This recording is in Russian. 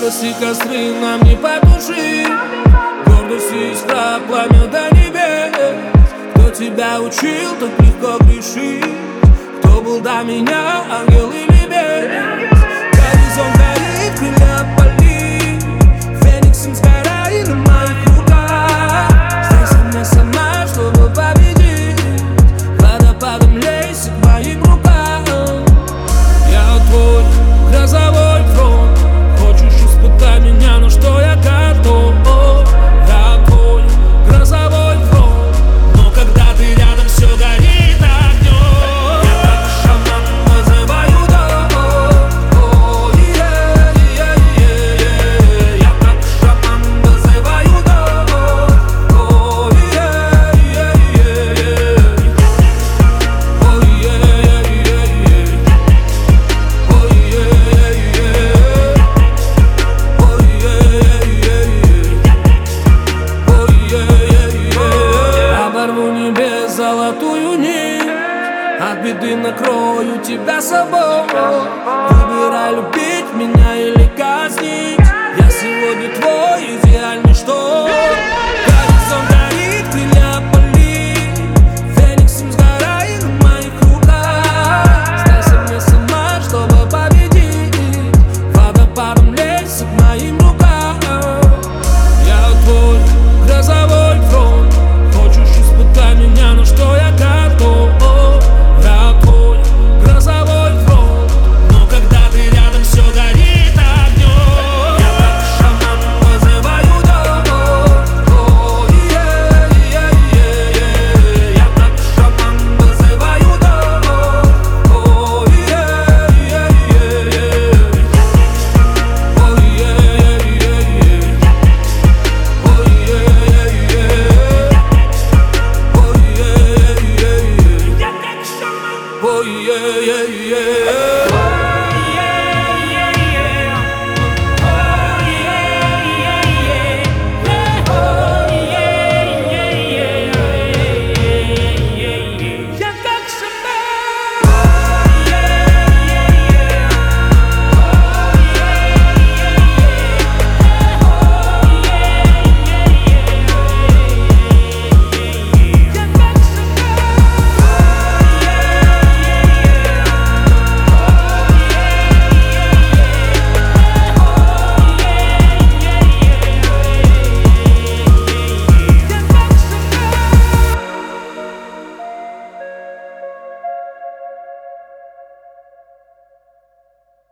Ярость и костры нам не потушить, гордость и искра, пламя до небес. Кто тебя учил так легко грешить? Кто был до меня, ангел или бес? Горизонт горит, крылья опали, фениксом сгорай на моих руках. Стай со мной сама, чтобы победить, водопадом лейся к моим рукам. Я твой грозовой фронт, хочешь испытай меня, но что я готов. Я твой грозовой фронт, но когда ты рядом, все горит огнем. Я как шаман вызываю дом. Я как шаман вызываю дом. Оборву небес золотую нить, от беды накрою тебя собой. Выбирай, любить меня или казнить. Я сегодня твой идеальный